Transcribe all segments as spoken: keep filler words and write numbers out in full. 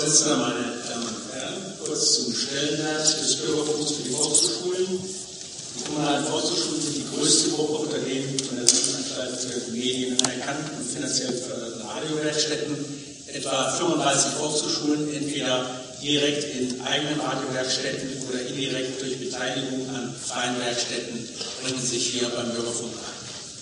Vorsitzender, meine Damen und Herren, kurz zum Stellenwert des Bürgerfunks für die Volkshochschulen. Die kommunalen Volkshochschulen sind die größte Gruppe unter den von der Landesanstalt für Medien anerkannten und finanziell förderten Radiowerkstätten. Etwa fünfunddreißig Volkshochschulen, entweder direkt in eigenen Radiowerkstätten oder indirekt durch Beteiligung an freien Werkstätten, bringen sich hier beim Bürgerfunk ein.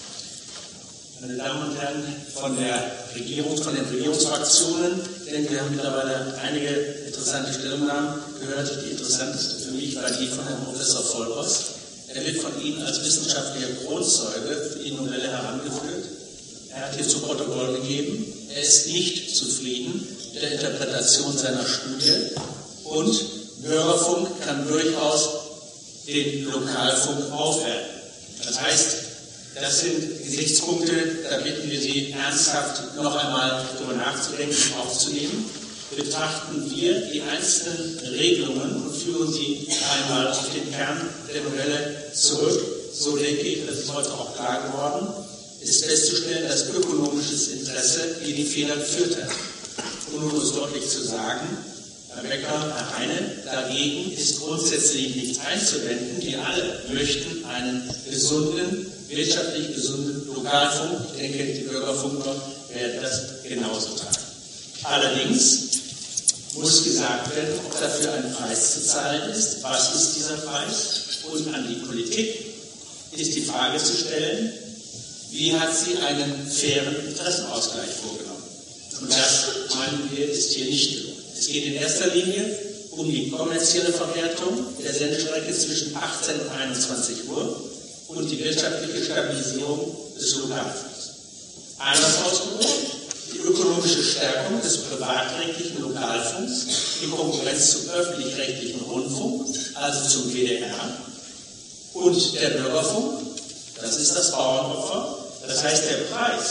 Meine Damen und Herren von der Regierung, von den Regierungsfraktionen, denn wir haben mittlerweile einige interessante Stellungnahmen gehört. Die interessanteste für mich war die von Herrn Professor Vollbos. Er wird von Ihnen als wissenschaftlicher Kronzeuge für die Novelle herangeführt. Er hat hier zu Protokoll gegeben, er ist nicht zufrieden mit der Interpretation seiner Studie und Bürgerfunk kann durchaus den Lokalfunk aufwerten. Das heißt, das sind Gesichtspunkte, da bitten wir Sie ernsthaft noch einmal darüber nachzudenken und aufzunehmen. Betrachten wir die einzelnen Regelungen und führen sie einmal auf den Kern der Novelle zurück. So denke ich, das ist heute auch klar geworden, ist festzustellen, dass ökonomisches Interesse hier die Fehler geführt hat. Und um es deutlich zu sagen, Herr Becker, Herr Heine, dagegen ist grundsätzlich nichts einzuwenden. Wir alle möchten einen gesunden, wirtschaftlich gesunden Lokalfunk. Ich denke, die Bürgerfunker werden das genauso tragen. Allerdings muss gesagt werden, ob dafür ein Preis zu zahlen ist. Was ist dieser Preis? Und an die Politik ist die Frage zu stellen, wie hat sie einen fairen Interessenausgleich vorgenommen? Und das, meinen wir, ist hier nicht gelungen. Es geht in erster Linie um die kommerzielle Verwertung der Sendestrecke zwischen achtzehn und einundzwanzig Uhr und die wirtschaftliche Stabilisierung des Lokalfunks. Anders ausgedrückt, die ökonomische Stärkung des privatrechtlichen Lokalfunks in Konkurrenz zum öffentlich-rechtlichen Rundfunk, also zum W D R, und der Bürgerfunk, das ist das Bauernopfer. Das heißt, der Preis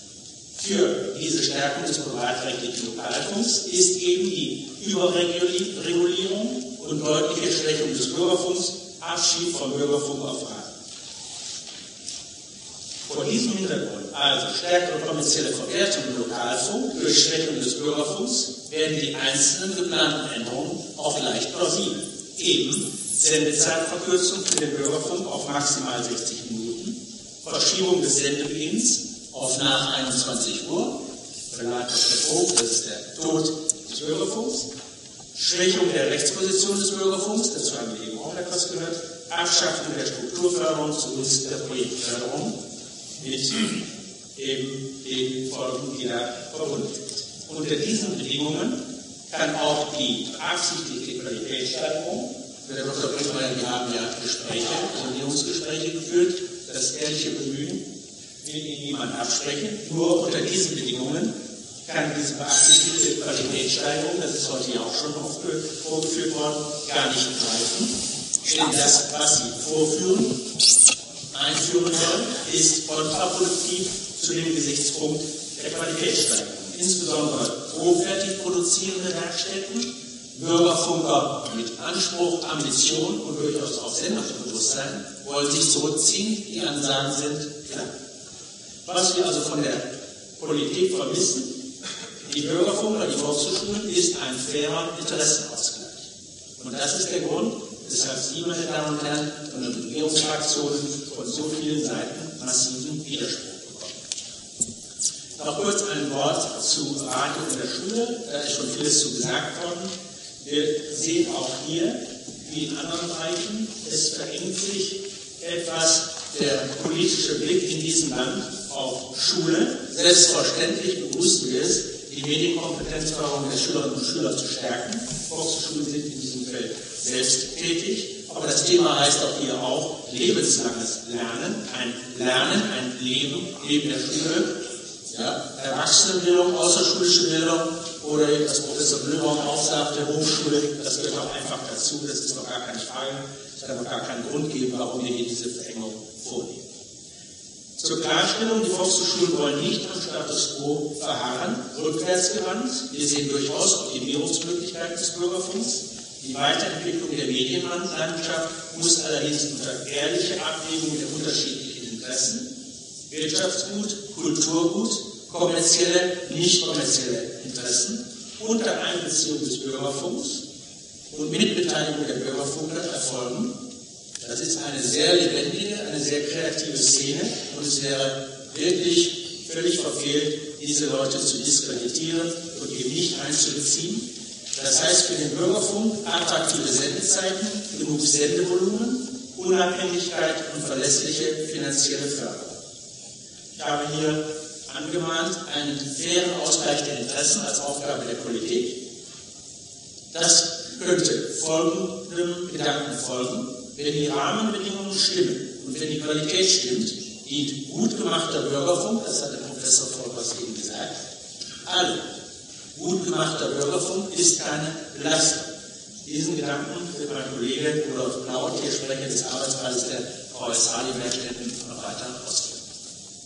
für diese Stärkung des privatrechtlichen Lokalfunks ist eben die Überregulierung und deutliche Schwächung des Bürgerfunks, Abschied vom Bürgerfunk auf Radio. Vor diesem Hintergrund, also stärkere kommerzielle Verwertung im Lokalfunk durch Schwächung des Bürgerfunks, werden die einzelnen geplanten Änderungen auch leicht plausibel. Eben Sendezeitverkürzung für den Bürgerfunk auf maximal sechzig Minuten, Verschiebung des Sendebeginns auf nach einundzwanzig Uhr, Verlag auf der Hoch, das ist der Tod des Bürgerfunks, Schwächung der Rechtsposition des Bürgerfunks, dazu haben wir eben auch etwas gehört, Abschaffung der Strukturförderung zugunsten der Projektförderung, mit eben den Folgen, die da verbunden sind. Unter diesen Bedingungen kann auch die beabsichtigte Qualitätssteigerung, Herr Doktor Brinkmeier, wir haben ja Gespräche, Sondierungsgespräche geführt, das ehrliche Bemühen will Ihnen niemand absprechen, nur unter diesen Bedingungen kann diese beabsichtigte Qualitätssteigerung, das ist heute ja auch schon vorgeführt worden, gar nicht greifen. Denn das, was Sie vorführen, einführen wollen, ist kontraproduktiv zu dem Gesichtspunkt der Qualitätssteigerung. Insbesondere hochwertig produzierende Werkstätten, Bürgerfunker mit Anspruch, Ambition und durchaus auch Sendungsbewusstsein wollen sich zurückziehen. Die Ansagen sind klar. Was wir also von der Politik vermissen, die Bürgerfunker, die Volkshochschulen, ist ein fairer Interessenausgleich. Und das ist der Grund, weshalb Sie, meine Damen und Herren, von den Regierungsfraktionen von so vielen Seiten massiven Widerspruch bekommen. Noch kurz ein Wort zu Radio in der Schule. Da ist schon vieles zu gesagt worden. Wir sehen auch hier, wie in anderen Bereichen, es verengt sich etwas der politische Blick in diesem Land auf Schule. Selbstverständlich begrüßen wir es, die Medienkompetenzförderung der Schülerinnen und Schüler zu stärken. Volkshochschulen sind in diesem Feld selbst tätig. Aber das Thema heißt auch hier auch lebenslanges Lernen. Ein Lernen, ein Leben neben der Schule. Ja, Erwachsenenbildung, außerschulische Bildung oder was Professor Blöbaum auch sagte, Hochschule, das gehört auch einfach dazu. Das ist noch gar keine Frage. Es kann noch gar keinen Grund geben, warum wir hier diese Verengung vornehmen. Zur Klarstellung, die Volkshochschulen wollen nicht am Status quo verharren, rückwärtsgewandt. Wir sehen durchaus Optimierungsmöglichkeiten des Bürgerfunks. Die Weiterentwicklung der Medienlandschaft muss allerdings unter ehrlicher Abwägung der unterschiedlichen Interessen, Wirtschaftsgut, Kulturgut, kommerzielle, nicht kommerzielle Interessen unter Einbeziehung des Bürgerfunks und Mitbeteiligung der Bürgerfunker erfolgen. Das ist eine sehr lebendige, eine sehr kreative Szene und es wäre wirklich völlig verfehlt, diese Leute zu diskreditieren und eben nicht einzubeziehen. Das heißt für den Bürgerfunk attraktive Sendezeiten, genug Sendevolumen, Unabhängigkeit und verlässliche finanzielle Förderung. Ich habe hier angemahnt, einen fairen Ausgleich der Interessen als Aufgabe der Politik. Das könnte folgendem Gedanken folgen: Wenn die Rahmenbedingungen stimmen und wenn die Qualität stimmt, dient gut gemachter Bürgerfunk, das hat der Professor Volkers eben gesagt, alle. Gut gemachter Bürgerfunk ist keine Belastung. Diesen Gedanken wird mein Kollege Rudolf Blaut, hier Sprecher des Arbeitskreises der V S H, die Werkstätten